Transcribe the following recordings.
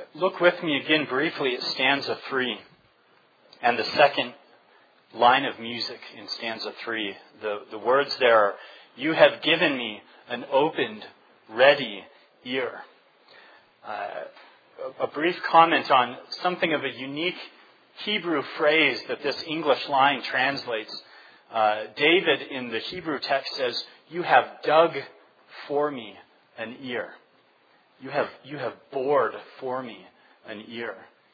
Look with me again briefly at stanza 3 and the second line of music in stanza 3. The words there are, "You have given me an opened, ready ear." A brief comment on something of a unique Hebrew phrase that this English line translates. David in the Hebrew text says, "You have dug for me an ear." You have bored for me an ear.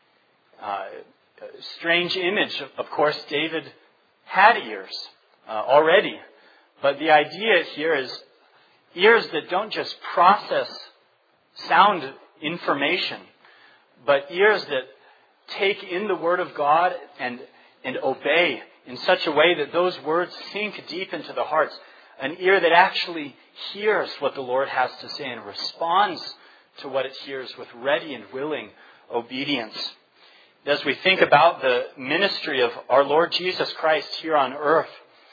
Strange image. Of course, David had ears already. But the idea here is ears that don't just process sound information, but ears that take in the Word of God and obey in such a way that those words sink deep into the hearts. An ear that actually hears what the Lord has to say and responds to what it hears with ready and willing obedience. As we think about the ministry of our Lord Jesus Christ here on earth,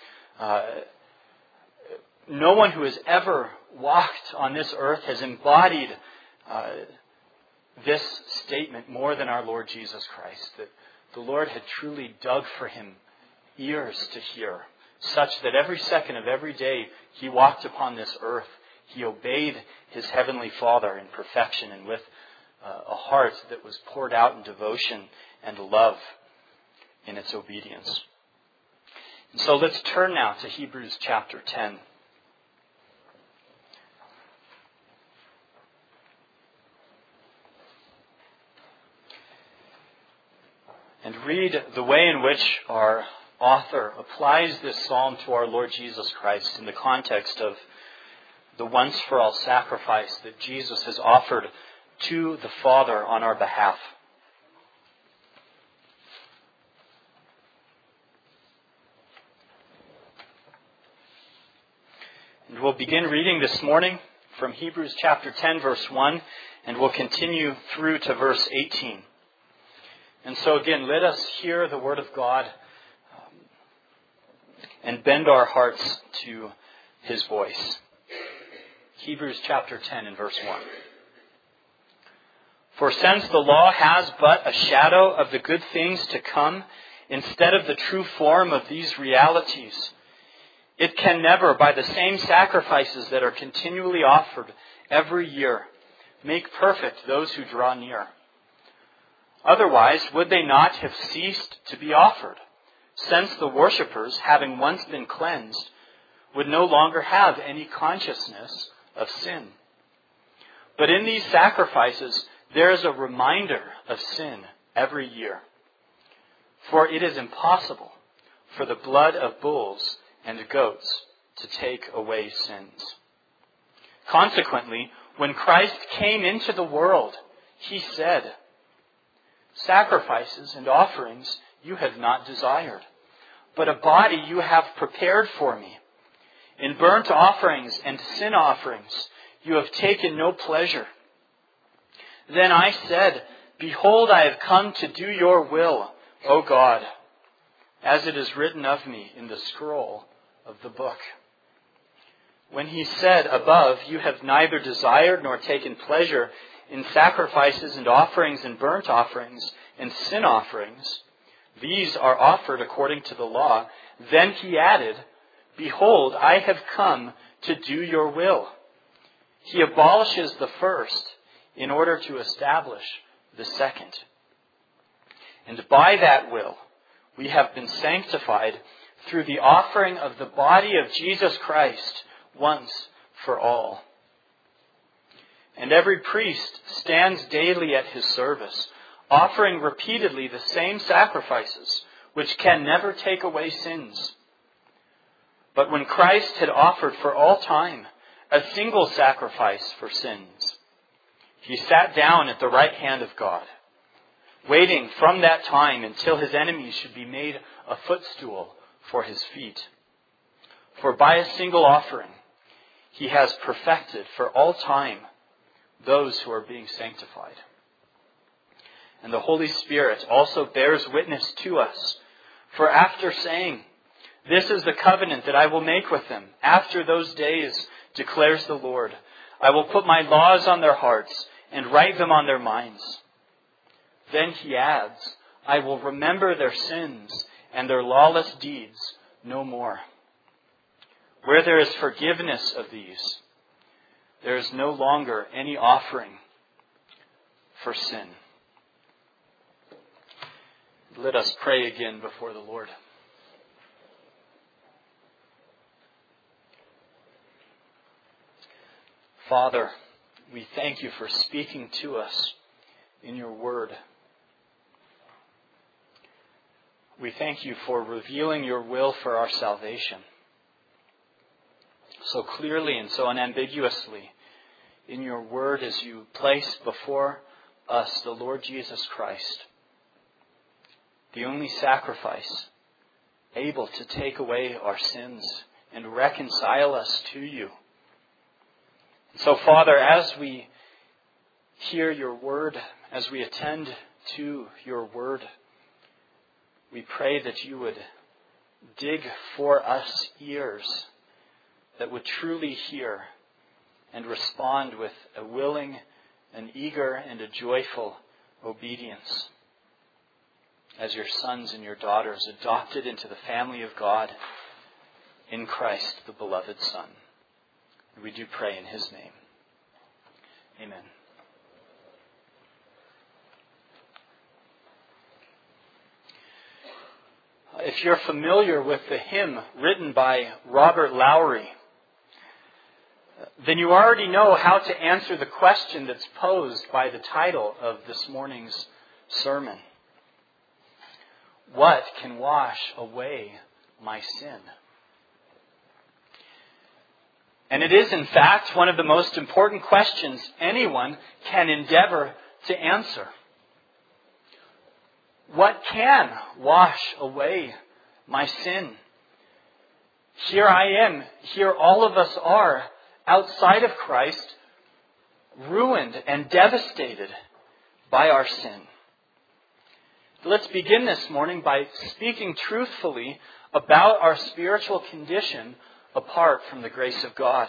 no one who has ever walked on this earth has embodied this statement more than our Lord Jesus Christ, that the Lord had truly dug for him ears to hear, such that every second of every day he walked upon this earth, he obeyed his heavenly Father in perfection and with a heart that was poured out in devotion and love in its obedience. And so let's turn now to Hebrews chapter 10. And read the way in which our author applies this psalm to our Lord Jesus Christ in the context of the once-for-all sacrifice that Jesus has offered to the Father on our behalf. And we'll begin reading this morning from Hebrews chapter 10, verse 1, and we'll continue through to verse 18. And so again, let us hear the word of God and bend our hearts to his voice. Hebrews chapter 10 and verse 1. For since the law has but a shadow of the good things to come, instead of the true form of these realities, it can never, by the same sacrifices that are continually offered every year, make perfect those who draw near. Otherwise, would they not have ceased to be offered, since the worshippers, having once been cleansed, would no longer have any consciousness of sin? But in these sacrifices, there is a reminder of sin every year. For it is impossible for the blood of bulls and goats to take away sins. Consequently, when Christ came into the world, he said, "Sacrifices and offerings you have not desired, but a body you have prepared for me. In burnt offerings and sin offerings you have taken no pleasure." Then I said, "Behold, I have come to do your will, O God, as it is written of me in the scroll of the book." When he said above, "You have neither desired nor taken pleasure in sacrifices and offerings and burnt offerings and sin offerings, these are offered according to the law," then he added, "Behold, I have come to do your will." He abolishes the first in order to establish the second. And by that will, we have been sanctified through the offering of the body of Jesus Christ once for all. And every priest stands daily at his service, offering repeatedly the same sacrifices, which can never take away sins. But when Christ had offered for all time a single sacrifice for sins, he sat down at the right hand of God, waiting from that time until his enemies should be made a footstool for his feet. For by a single offering, he has perfected for all time those who are being sanctified. And the Holy Spirit also bears witness to us. For after saying, "This is the covenant that I will make with them after those days, declares the Lord, I will put my laws on their hearts and write them on their minds. Then he adds, I will remember their sins and their lawless deeds no more. Where there is forgiveness of these, there is no longer any offering for sin. Let us pray again before the Lord. Father, we thank you for speaking to us in your word. We thank you for revealing your will for our salvation so clearly and so unambiguously in your word as you place before us the Lord Jesus Christ, the only sacrifice able to take away our sins and reconcile us to you. So, Father, as we hear your word, as we attend to your word, we pray that you would dig for us ears that would truly hear and respond with a willing, an eager, and a joyful obedience as your sons and your daughters adopted into the family of God in Christ, the beloved Son. We do pray in his name. Amen. If you're familiar with the hymn written by Robert Lowry, then you already know how to answer the question that's posed by the title of this morning's sermon. What can wash away my sin? And it is, in fact, one of the most important questions anyone can endeavor to answer. What can wash away my sin? Here I am, here all of us are, outside of Christ, ruined and devastated by our sin. Let's begin this morning by speaking truthfully about our spiritual condition apart from the grace of God.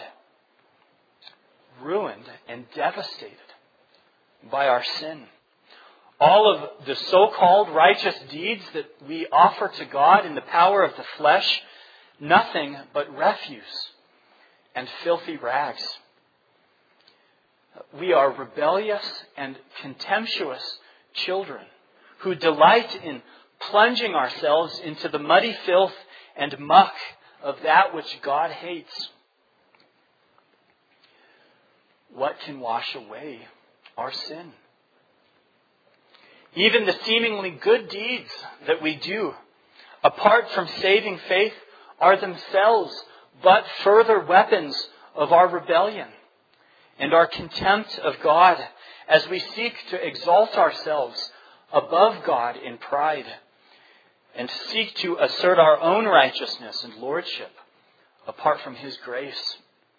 Ruined and devastated by our sin. All of the so-called righteous deeds that we offer to God in the power of the flesh, nothing but refuse and filthy rags. We are rebellious and contemptuous children who delight in plunging ourselves into the muddy filth and muck of that which God hates. What can wash away our sin? Even the seemingly good deeds that we do, apart from saving faith, are themselves but further weapons of our rebellion and our contempt of God as we seek to exalt ourselves above God in pride and seek to assert our own righteousness and lordship apart from his grace.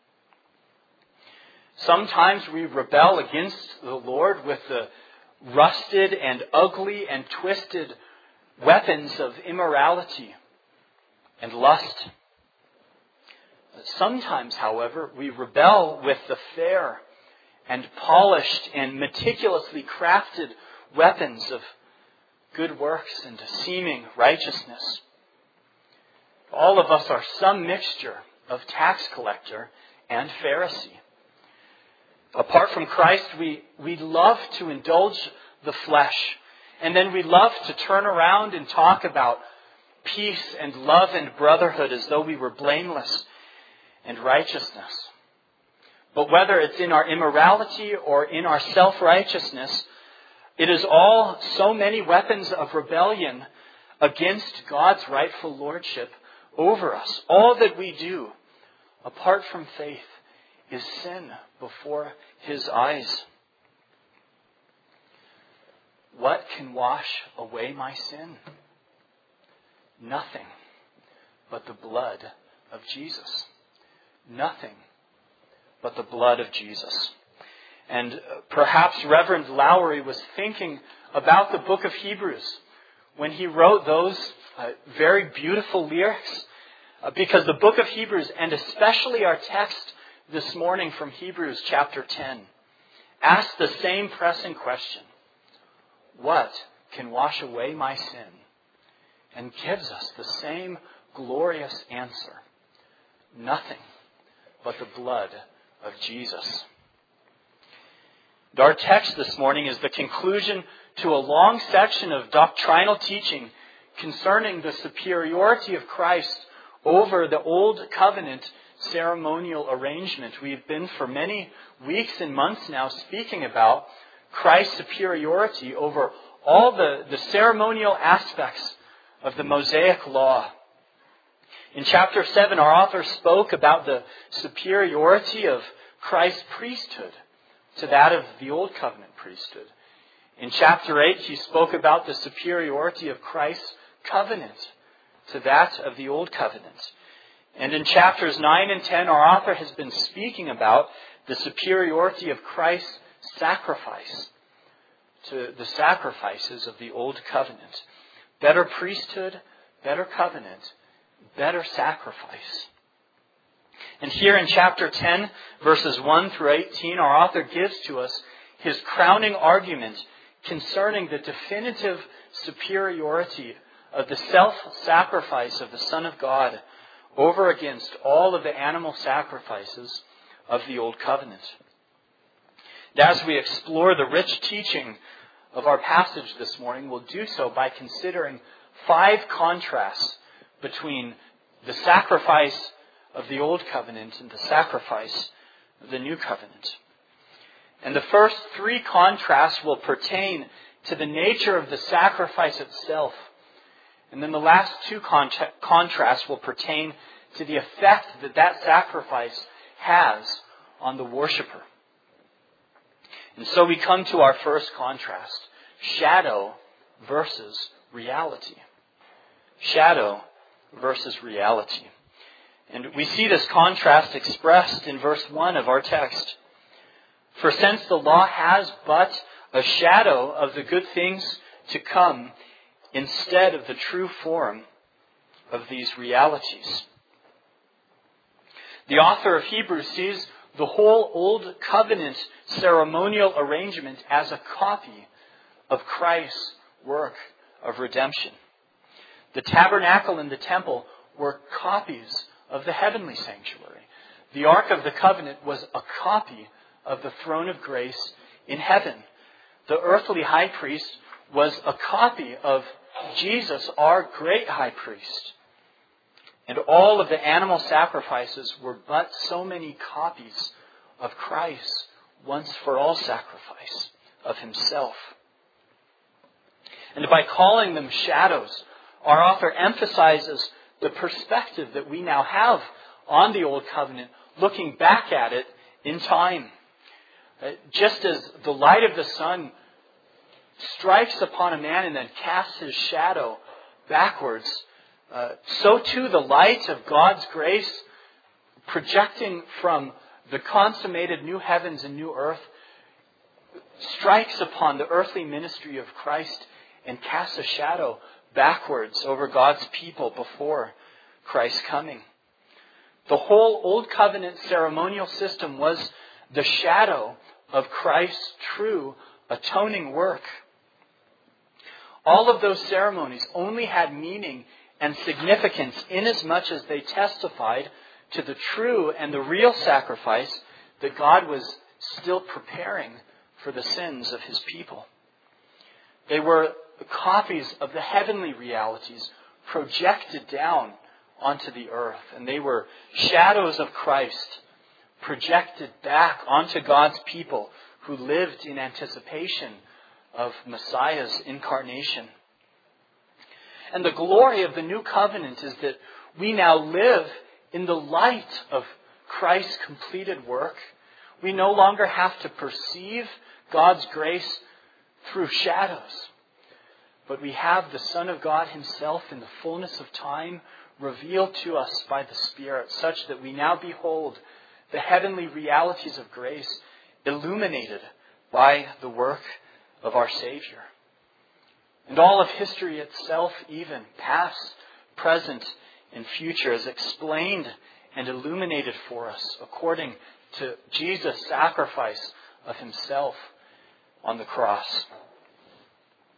Sometimes we rebel against the Lord with the rusted and ugly and twisted weapons of immorality and lust. Sometimes, however, we rebel with the fair and polished and meticulously crafted weapons of good works and seeming righteousness. All of us are some mixture of tax collector and Pharisee. Apart from Christ, we love to indulge the flesh. And then we love to turn around and talk about peace and love and brotherhood as though we were blameless and righteousness. But whether it's in our immorality or in our self-righteousness, it is all so many weapons of rebellion against God's rightful lordship over us. All that we do, apart from faith, is sin before his eyes. What can wash away my sin? Nothing but the blood of Jesus. Nothing but the blood of Jesus. And perhaps Reverend Lowry was thinking about the book of Hebrews when he wrote those very beautiful lyrics. Because the book of Hebrews, and especially our text this morning from Hebrews chapter 10, asks the same pressing question. what can wash away my sin? And gives us the same glorious answer. Nothing but the blood of Jesus. And our text this morning is the conclusion to a long section of doctrinal teaching concerning the superiority of Christ over the old covenant ceremonial arrangement. We've been for many weeks and months now speaking about Christ's superiority over all the ceremonial aspects of the Mosaic law. In chapter 7, our author spoke about the superiority of Christ's priesthood to that of the Old Covenant priesthood. In chapter 8, he spoke about the superiority of Christ's covenant to that of the Old Covenant. And in chapters 9 and 10, our author has been speaking about the superiority of Christ's sacrifice to the sacrifices of the Old Covenant. Better priesthood, better covenant, better sacrifice. And here in chapter 10, verses 1 through 18, our author gives to us his crowning argument concerning the definitive superiority of the self-sacrifice of the Son of God over against all of the animal sacrifices of the Old Covenant. And as we explore the rich teaching of our passage this morning, we'll do so by considering 5 contrasts between the sacrifice of the Old Covenant and the sacrifice of the New Covenant. And the first 3 contrasts will pertain to the nature of the sacrifice itself. And then the last 2 contrasts will pertain to the effect that sacrifice has on the worshiper. And so we come to our first contrast, shadow versus reality. Shadow versus reality. And we see this contrast expressed in verse 1 of our text. For since the law has but a shadow of the good things to come instead of the true form of these realities. The author of Hebrews sees the whole Old Covenant ceremonial arrangement as a copy of Christ's work of redemption. The tabernacle and the temple were copies of the heavenly sanctuary. The Ark of the Covenant was a copy of the throne of grace in heaven. The earthly high priest was a copy of Jesus, our great high priest. And all of the animal sacrifices were but so many copies of Christ's once for all sacrifice of himself. And by calling them shadows, our author emphasizes the perspective that we now have on the Old Covenant, looking back at it in time. Just as the light of the sun strikes upon a man and then casts his shadow backwards, so too the light of God's grace, projecting from the consummated new heavens and new earth, strikes upon the earthly ministry of Christ and casts a shadow backwards over God's people before Christ's coming. The whole Old Covenant ceremonial system was the shadow of Christ's true atoning work. All of those ceremonies only had meaning and significance inasmuch as they testified to the true and the real sacrifice that God was still preparing for the sins of his people. They were copies of the heavenly realities projected down onto the earth. And they were shadows of Christ projected back onto God's people who lived in anticipation of Messiah's incarnation. And the glory of the new covenant is that we now live in the light of Christ's completed work. We no longer have to perceive God's grace through shadows, but we have the Son of God himself in the fullness of time revealed to us by the Spirit, such that we now behold the heavenly realities of grace illuminated by the work of our Savior. And all of history itself, even past, present, and future, is explained and illuminated for us according to Jesus' sacrifice of himself on the cross.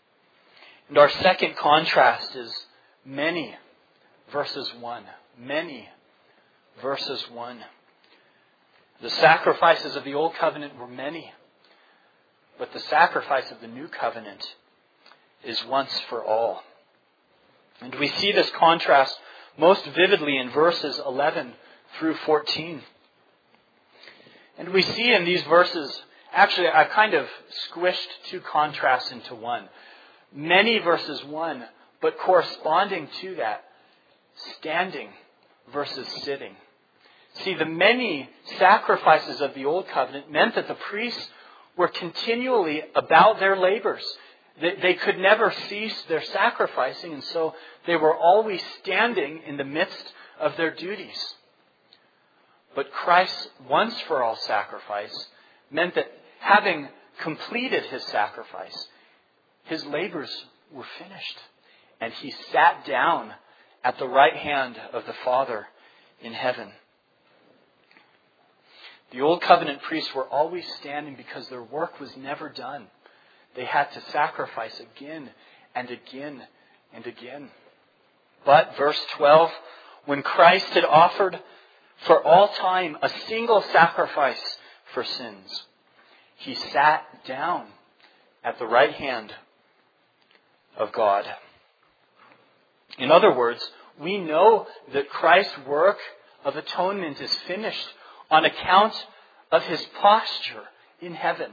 And our second contrast is many versus one. Many versus one. The sacrifices of the old covenant were many, but the sacrifice of the new covenant is once for all. And we see this contrast most vividly in verses 11 through 14. And we see in these verses, actually I kind of squished two contrasts into one. Many versus one, but corresponding to that, standing versus sitting. See, the many sacrifices of the Old Covenant meant that the priests were continually about their labors. They could never cease their sacrificing, and so they were always standing in the midst of their duties. But Christ's once-for-all sacrifice meant that having completed his sacrifice, his labors were finished, and he sat down at the right hand of the Father in heaven. The Old Covenant priests were always standing because their work was never done. They had to sacrifice again and again and again. But, verse 12, when Christ had offered for all time a single sacrifice for sins, he sat down at the right hand of God. In other words, we know that Christ's work of atonement is finished on account of his posture in heaven.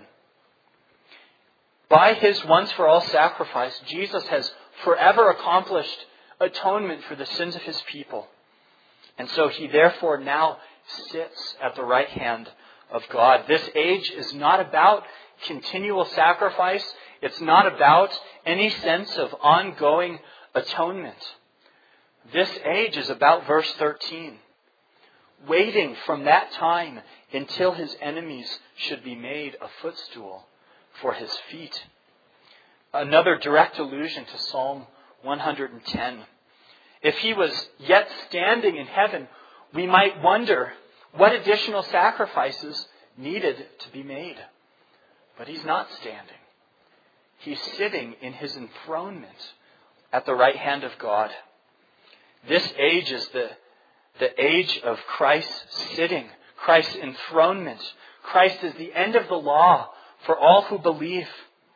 By his once-for-all sacrifice, Jesus has forever accomplished atonement for the sins of his people. And so he therefore now sits at the right hand of God. This age is not about continual sacrifice. It's not about any sense of ongoing atonement. This age is about verse 13. Waiting from that time until his enemies should be made a footstool for his feet. Another direct allusion to Psalm 110. If he was yet standing in heaven, we might wonder what additional sacrifices needed to be made. But he's not standing. He's sitting in his enthronement at the right hand of God. This age is the age of Christ's sitting, Christ's enthronement. Christ is the end of the law for all who believe.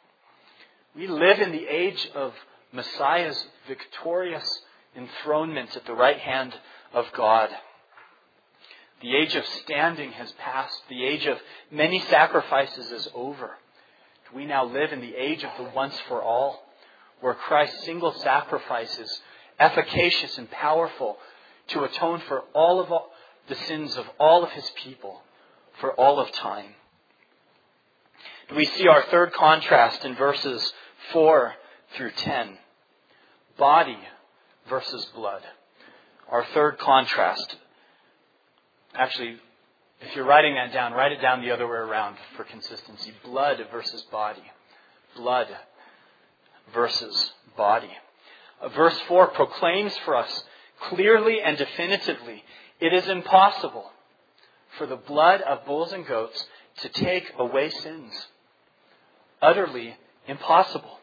We live in the age of Messiah's victorious enthronement at the right hand of God. The age of standing has passed. The age of many sacrifices is over. We now live in the age of the once for all, where Christ's single sacrifice is efficacious and powerful to atone for all of the sins of all of his people for all of time. We see our third contrast in verses 4 through 10. Body versus blood. Our third contrast. Actually, if you're writing that down, write it down the other way around for consistency. Blood versus body. Blood versus body. Verse 4 proclaims for us clearly and definitively, it is impossible for the blood of bulls and goats to take away sins. Utterly impossible.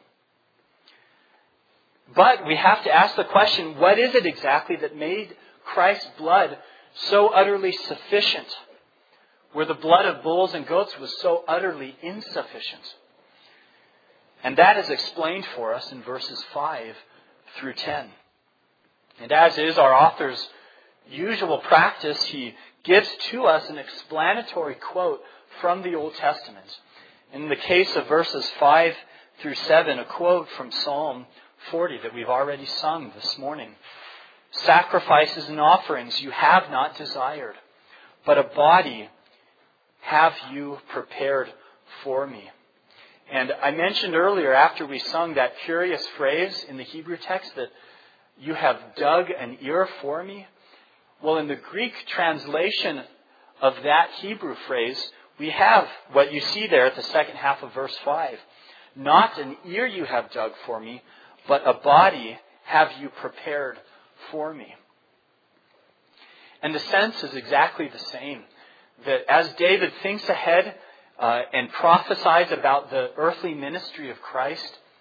But we have to ask the question, what is it exactly that made Christ's blood so utterly sufficient, where the blood of bulls and goats was so utterly insufficient? And that is explained for us in verses 5 through 10. And as is our author's usual practice, he gives to us an explanatory quote from the Old Testament. In the case of verses 5 through 7, a quote from Psalm 40 that we've already sung this morning. Sacrifices and offerings you have not desired, but a body have you prepared for me. And I mentioned earlier, after we sung that curious phrase in the Hebrew text, that you have dug an ear for me. Well, in the Greek translation of that Hebrew phrase, we have what you see there at the second half of verse 5. Not an ear you have dug for me, but a body have you prepared for me. And the sense is exactly the same. That as David thinks ahead and prophesies about the earthly ministry of Christ,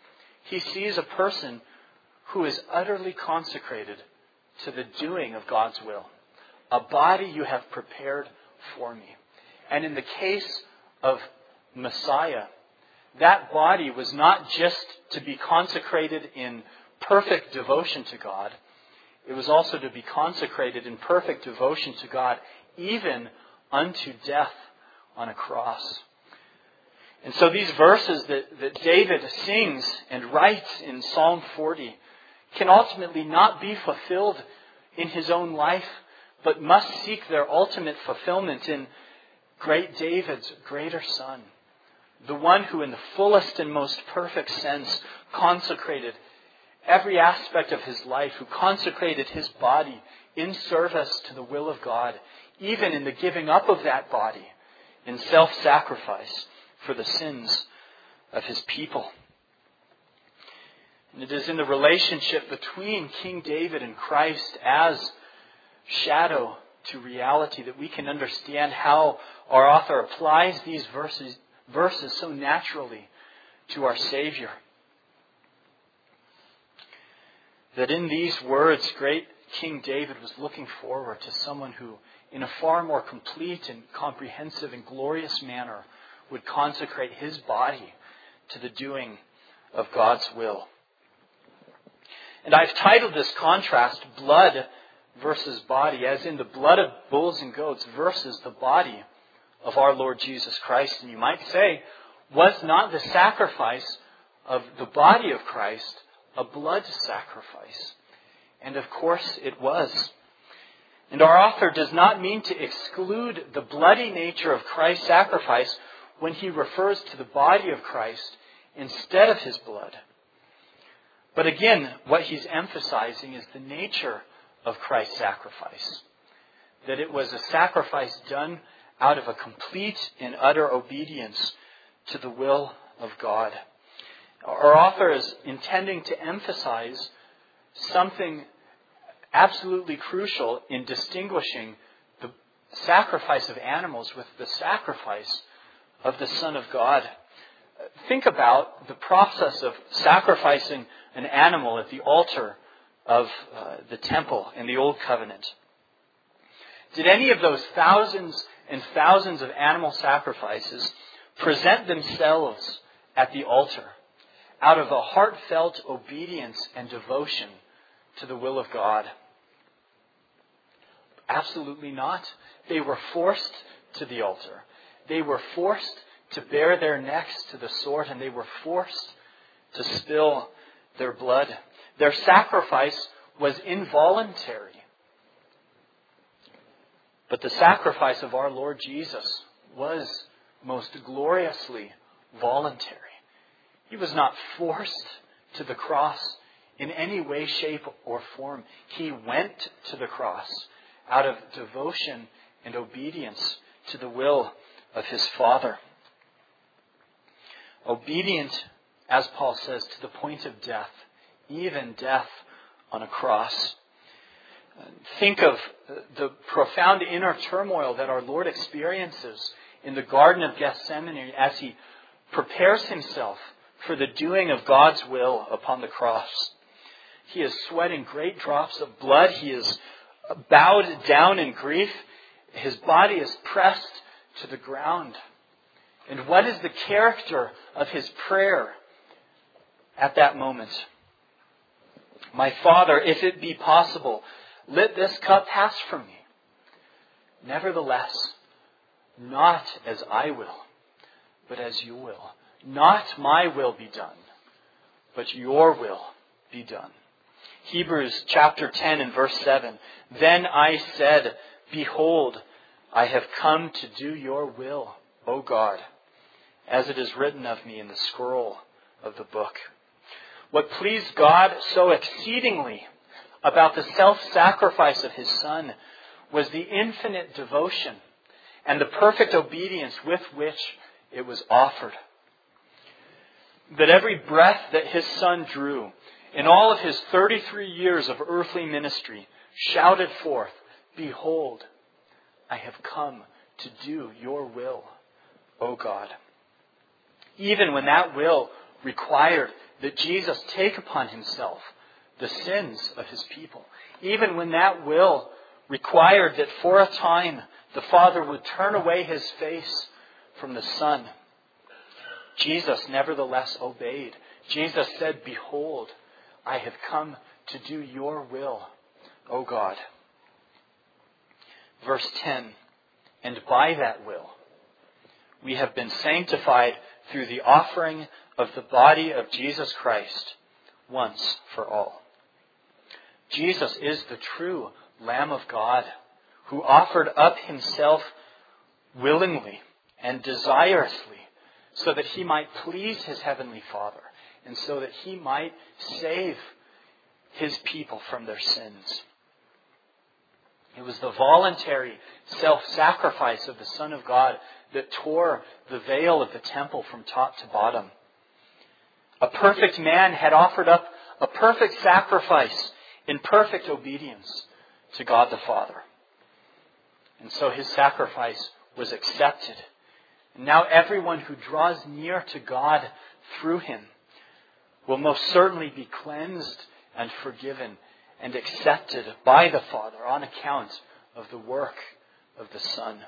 he sees a person who is utterly consecrated to the doing of God's will. A body you have prepared for me. And in the case of Messiah, that body was not just to be consecrated in perfect devotion to God. It was also to be consecrated in perfect devotion to God, even unto death on a cross. And so these verses that David sings and writes in Psalm 40 can ultimately not be fulfilled in his own life, but must seek their ultimate fulfillment in great David's greater Son, the one who in the fullest and most perfect sense consecrated every aspect of his life, who consecrated his body in service to the will of God, even in the giving up of that body in self-sacrifice for the sins of his people. And it is in the relationship between King David and Christ as shadow to reality that we can understand how our author applies these verses so naturally to our Savior. That in these words, great King David was looking forward to someone who, in a far more complete and comprehensive and glorious manner, would consecrate his body to the doing of God's will. And I've titled this contrast, blood versus body, as in the blood of bulls and goats versus the body of our Lord Jesus Christ. And you might say, was not the sacrifice of the body of Christ a blood sacrifice? And of course it was. And our author does not mean to exclude the bloody nature of Christ's sacrifice when he refers to the body of Christ instead of his blood. But again, what he's emphasizing is the nature of Christ's sacrifice. That it was a sacrifice done out of a complete and utter obedience to the will of God. Our author is intending to emphasize something absolutely crucial in distinguishing the sacrifice of animals with the sacrifice of the Son of God. Think about the process of sacrificing an animal at the altar of the temple in the Old Covenant. Did any of those thousands and thousands of animal sacrifices present themselves at the altar out of a heartfelt obedience and devotion to the will of God? Absolutely not. They were forced to the altar. They were forced to bare their necks to the sword, and they were forced to spill their blood. Their sacrifice was involuntary. But the sacrifice of our Lord Jesus was most gloriously voluntary. He was not forced to the cross in any way, shape, or form. He went to the cross out of devotion and obedience to the will of his Father. Obedient, as Paul says, to the point of death, even death on a cross. Think of the profound inner turmoil that our Lord experiences in the Garden of Gethsemane as he prepares himself for the doing of God's will upon the cross. He is sweating great drops of blood. He is bowed down in grief. His body is pressed to the ground. And what is the character of his prayer at that moment? My Father, if it be possible, let this cup pass from me. Nevertheless, not as I will, but as you will. Not my will be done, but your will be done. Hebrews chapter 10 and verse 7. Then I said, behold, I have come to do your will, O God, as it is written of me in the scroll of the book. What pleased God so exceedingly about the self-sacrifice of his Son was the infinite devotion and the perfect obedience with which it was offered. That every breath that his Son drew in all of his 33 years of earthly ministry shouted forth, behold, I have come to do your will, O God. Even when that will required that Jesus take upon himself the sins of his people, even when that will required that for a time the Father would turn away his face from the Son. Jesus nevertheless obeyed. Jesus said, "Behold, I have come to do your will, O God." Verse 10, "And by that will, we have been sanctified through the offering of the body of Jesus Christ once for all." Jesus is the true Lamb of God who offered up himself willingly and desirously so that he might please his heavenly Father and so that he might save his people from their sins. It was the voluntary self-sacrifice of the Son of God that tore the veil of the temple from top to bottom. A perfect man had offered up a perfect sacrifice in perfect obedience to God the Father. And so his sacrifice was accepted. And now everyone who draws near to God through him will most certainly be cleansed and forgiven and accepted by the Father on account of the work of the Son.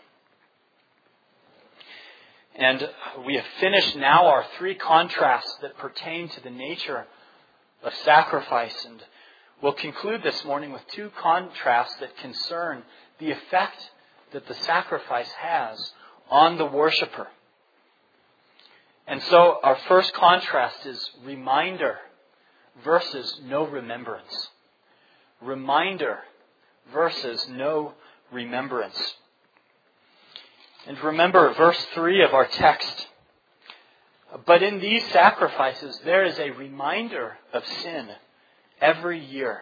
And we have finished now our three contrasts that pertain to the nature of sacrifice. And we'll conclude this morning with two contrasts that concern the effect that the sacrifice has on the worshiper. And so our first contrast is reminder versus no remembrance. Reminder versus no remembrance. And remember verse 3 of our text. "But in these sacrifices there is a reminder of sin every year."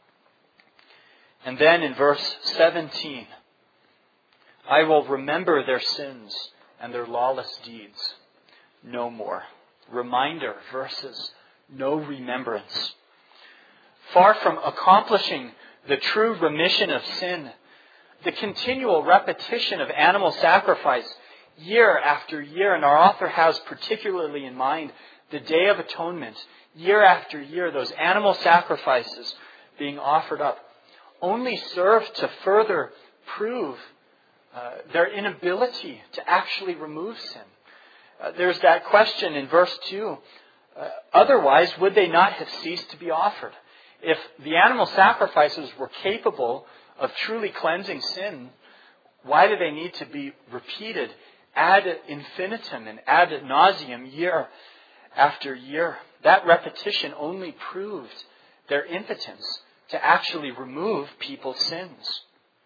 And then in verse 17, "I will remember their sins and their lawless deeds no more." Reminder versus no remembrance. Far from accomplishing the true remission of sin, the continual repetition of animal sacrifice year after year, and our author has particularly in mind the Day of Atonement, year after year, those animal sacrifices being offered up, only serve to further prove their inability to actually remove sin. There's that question in verse 2, otherwise would they not have ceased to be offered? If the animal sacrifices were capable of truly cleansing sin, why do they need to be repeated ad infinitum and ad nauseum year after year? That repetition only proved their impotence to actually remove people's sins.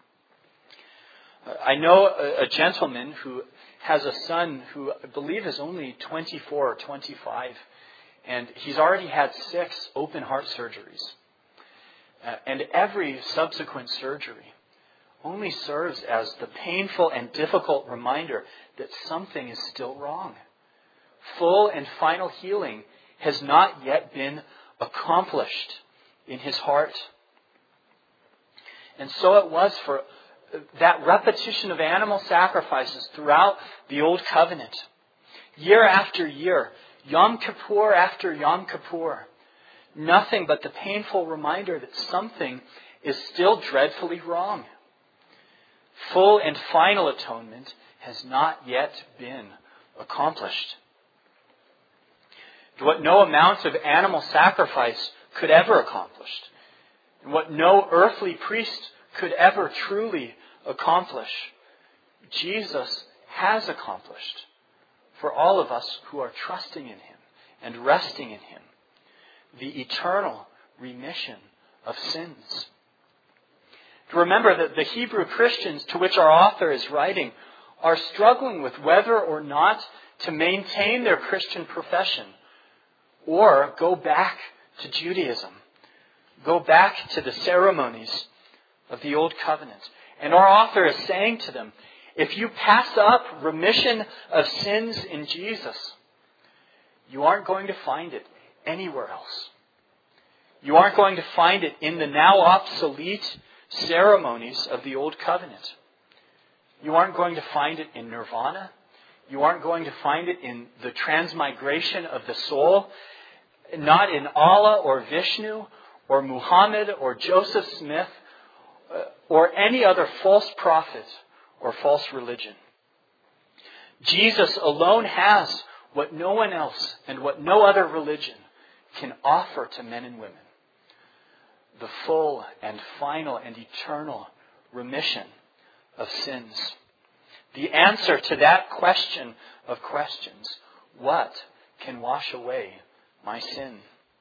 I know a gentleman who has a son who I believe is only 24 or 25, and he's already had 6 open heart surgeries. And every subsequent surgery only serves as the painful and difficult reminder that something is still wrong. Full and final healing has not yet been accomplished in his heart. And so it was for that repetition of animal sacrifices throughout the Old Covenant. Year after year, Yom Kippur after Yom Kippur. Nothing but the painful reminder that something is still dreadfully wrong. Full and final atonement has not yet been accomplished. What no amount of animal sacrifice could ever accomplish, and what no earthly priest could ever truly accomplish, Jesus has accomplished for all of us who are trusting in him and resting in him. The eternal remission of sins. To remember that the Hebrew Christians to which our author is writing are struggling with whether or not to maintain their Christian profession or go back to Judaism, go back to the ceremonies of the Old Covenant. And our author is saying to them, if you pass up remission of sins in Jesus, you aren't going to find it anywhere else. You aren't going to find it in the now obsolete ceremonies of the Old Covenant. You aren't going to find it in nirvana. You aren't going to find it in the transmigration of the soul. not in Allah or Vishnu or Muhammad or Joseph Smith or any other false prophet or false religion. Jesus alone has what no one else and what no other religion can offer to men and women. The full and final and eternal remission of sins. The answer to that question of questions, what can wash away my sin?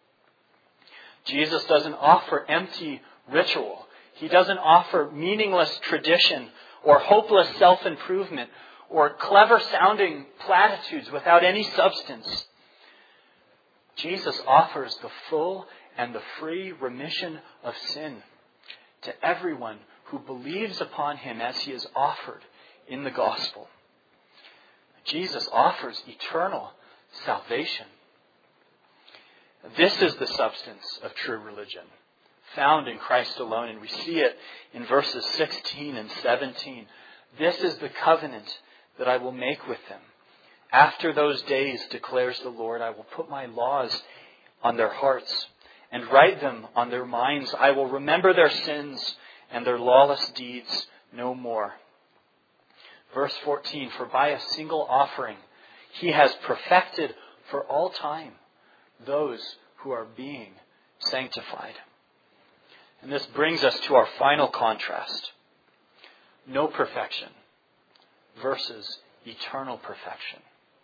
Jesus doesn't offer empty ritual. He doesn't offer meaningless tradition or hopeless self-improvement or clever-sounding platitudes without any substance. Jesus offers the full and the free remission of sin to everyone who believes upon Him as He is offered in the gospel. Jesus offers eternal salvation. This is the substance of true religion, found in Christ alone, and we see it in verses 16 and 17. This is the covenant that I will make with them. After those days, declares the Lord, I will put my laws on their hearts and write them on their minds. I will remember their sins and their lawless deeds no more. Verse 14, for by a single offering He has perfected for all time those who are being sanctified. And this brings us to our final contrast. No perfection versus eternal perfection.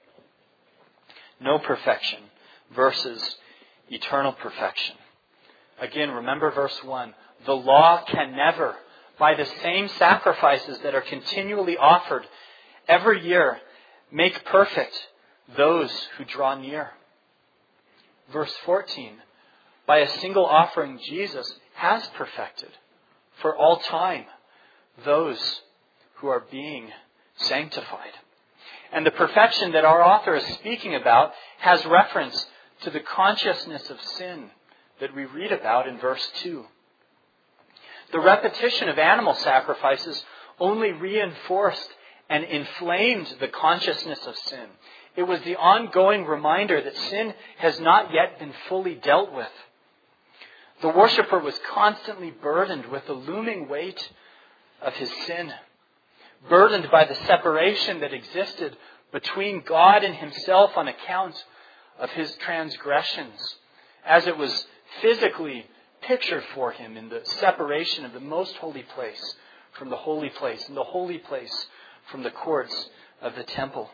No perfection versus eternal perfection. Again, remember verse 1. The law can never, by the same sacrifices that are continually offered every year, make perfect those who draw near. Verse 14. By a single offering, Jesus has perfected for all time those who are being sanctified. And the perfection that our author is speaking about has reference to the consciousness of sin that we read about in verse 2. The repetition of animal sacrifices only reinforced and inflamed the consciousness of sin. It was the ongoing reminder that sin has not yet been fully dealt with. The worshiper was constantly burdened with the looming weight of his sin, burdened by the separation that existed between God and himself on account of his transgressions, as it was physically pictured for him in the separation of the most holy place from the holy place, and the holy place from the courts of the temple.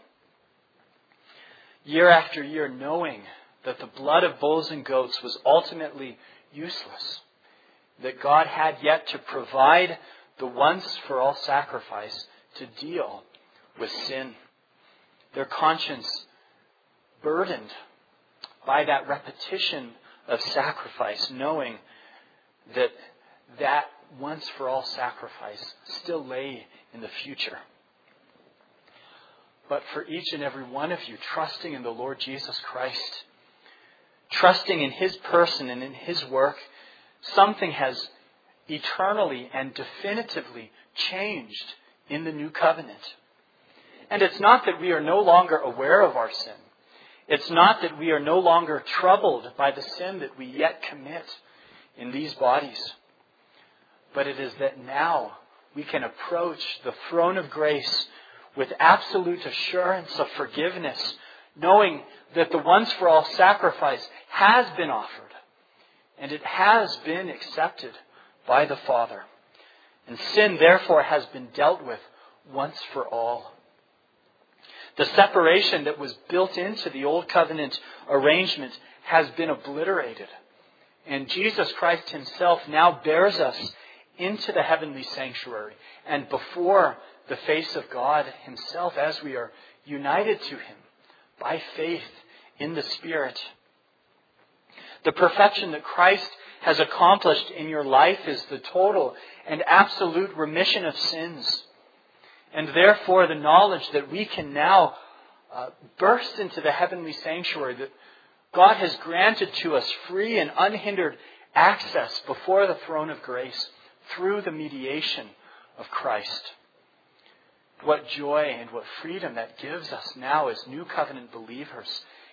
Year after year, knowing that the blood of bulls and goats was ultimately useless, that God had yet to provide the once-for-all sacrifice to deal with sin. Their conscience burdened by that repetition of sacrifice, knowing that that once-for-all sacrifice still lay in the future. But for each and every one of you trusting in the Lord Jesus Christ, trusting in His person and in His work, something has eternally and definitively changed in the new covenant. And it's not that we are no longer aware of our sin. It's not that we are no longer troubled by the sin that we yet commit in these bodies. But it is that now we can approach the throne of grace with absolute assurance of forgiveness, knowing that the once-for-all sacrifice has been offered and it has been accepted by the Father. And sin, therefore, has been dealt with once for all. The separation that was built into the Old Covenant arrangement has been obliterated. And Jesus Christ Himself now bears us into the heavenly sanctuary and before the face of God Himself as we are united to Him by faith in the Spirit. The perfection that Christ has accomplished in your life is the total and absolute remission of sins. And therefore the knowledge that we can now burst into the heavenly sanctuary, that God has granted to us free and unhindered access before the throne of grace through the mediation of Christ. What joy and what freedom that gives us now as new covenant believers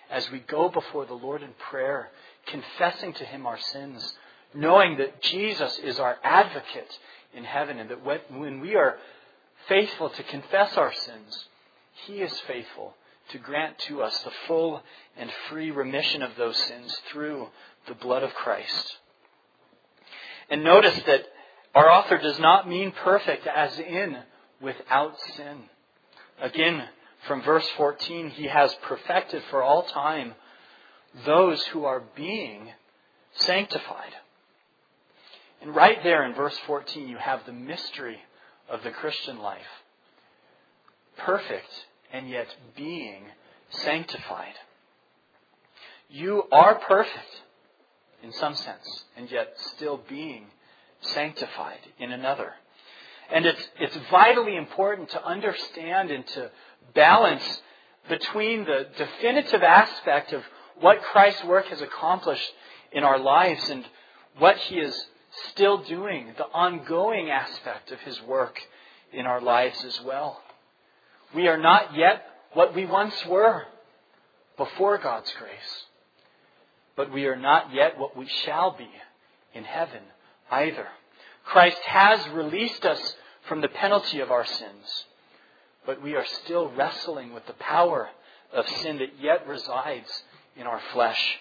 as we go before the Lord in prayer, confessing to Him our sins, knowing that Jesus is our advocate in heaven, and that when we are faithful to confess our sins, He is faithful to grant to us the full and free remission of those sins through the blood of Christ. And notice that our author does not mean perfect as in without sin. Again, from verse 14, He has perfected for all time those who are being sanctified. And right there in verse 14, you have the mystery of the Christian life. Perfect and yet being sanctified. You are perfect in some sense, and yet still being sanctified in another. And it's vitally important to understand and to balance between the definitive aspect of what Christ's work has accomplished in our lives and what He is still doing, the ongoing aspect of His work in our lives as well. We are not yet what we once were before God's grace, but we are not yet what we shall be in heaven either. Christ has released us from the penalty of our sins, but we are still wrestling with the power of sin that yet resides in our flesh.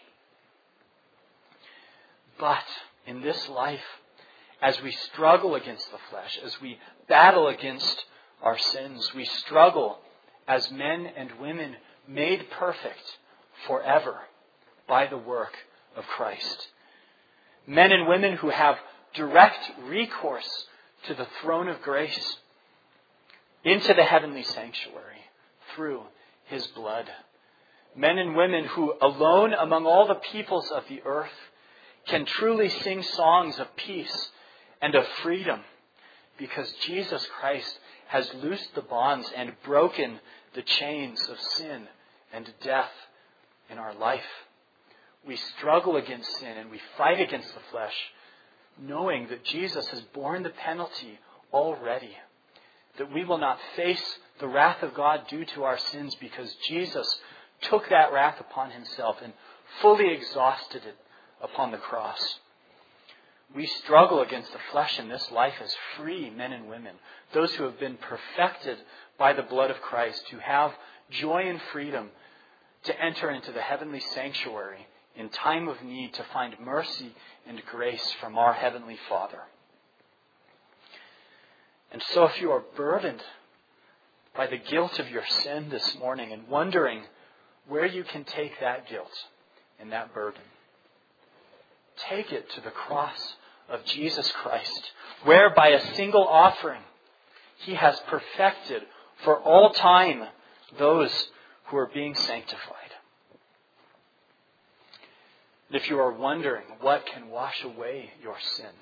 But in this life, as we struggle against the flesh, as we battle against our sins, we struggle as men and women made perfect forever by the work of Christ. Men and women who have direct recourse to the throne of grace, into the heavenly sanctuary through His blood. Men and women who alone among all the peoples of the earth can truly sing songs of peace and of freedom because Jesus Christ has loosed the bonds and broken the chains of sin and death in our life. We struggle against sin and we fight against the flesh, knowing that Jesus has borne the penalty already, that we will not face the wrath of God due to our sins because Jesus took that wrath upon Himself and fully exhausted it upon the cross. We struggle against the flesh in this life as free men and women, those who have been perfected by the blood of Christ, who have joy and freedom to enter into the heavenly sanctuary in time of need to find mercy and grace from our Heavenly Father. And so if you are burdened by the guilt of your sin this morning and wondering where you can take that guilt and that burden, take it to the cross of Jesus Christ, where by a single offering He has perfected for all time those who are being sanctified. If you are wondering what can wash away your sin,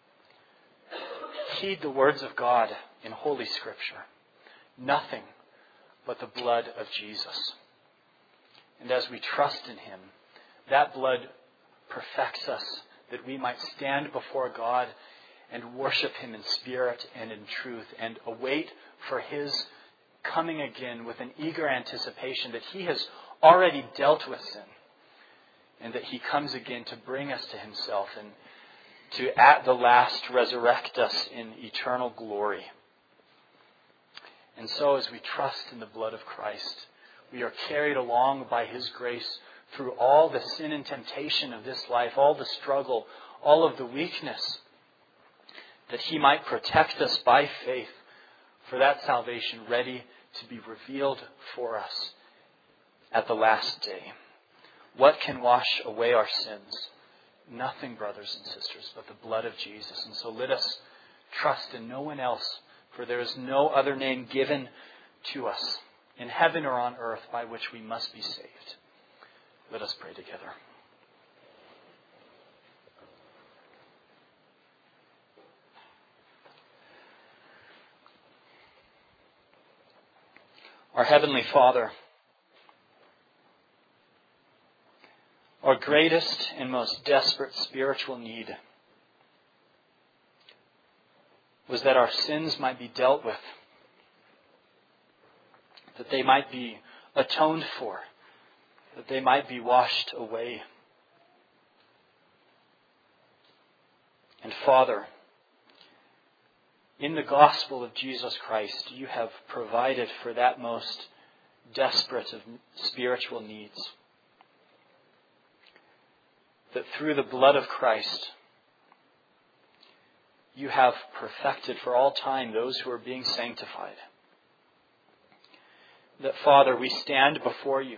heed the words of God in Holy Scripture. Nothing but the blood of Jesus. And as we trust in Him, that blood perfects us that we might stand before God and worship Him in spirit and in truth and await for His coming again with an eager anticipation that He has already dealt with sin and that He comes again to bring us to Himself and to at the last resurrect us in eternal glory. And so as we trust in the blood of Christ, we are carried along by His grace through all the sin and temptation of this life, all the struggle, all of the weakness, that He might protect us by faith for that salvation ready to be revealed for us at the last day. What can wash away our sins? Nothing, brothers and sisters, but the blood of Jesus. And so let us trust in no one else, for there is no other name given to us in heaven or on earth by which we must be saved. Let us pray together. Our Heavenly Father, our greatest and most desperate spiritual need was that our sins might be dealt with, that they might be atoned for, that they might be washed away. And Father, in the gospel of Jesus Christ, you have provided for that most desperate of spiritual needs. That through the blood of Christ, you have perfected for all time those who are being sanctified. That, Father, we stand before you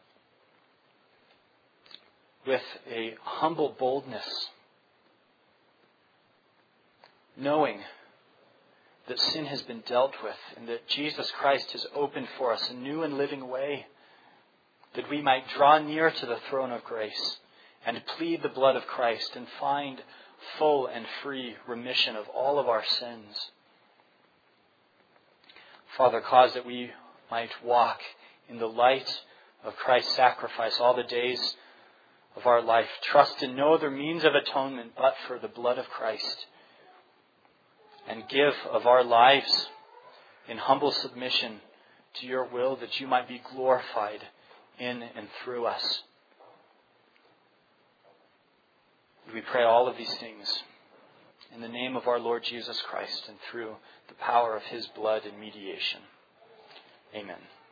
with a humble boldness, knowing that sin has been dealt with and that Jesus Christ has opened for us a new and living way, that we might draw near to the throne of grace and plead the blood of Christ and find full and free remission of all of our sins. Father, cause that we might walk in the light of Christ's sacrifice all the days of our life. Trust in no other means of atonement but for the blood of Christ. And give of our lives in humble submission to your will, that you might be glorified in and through us. We pray all of these things in the name of our Lord Jesus Christ and through the power of his blood and mediation. Amen.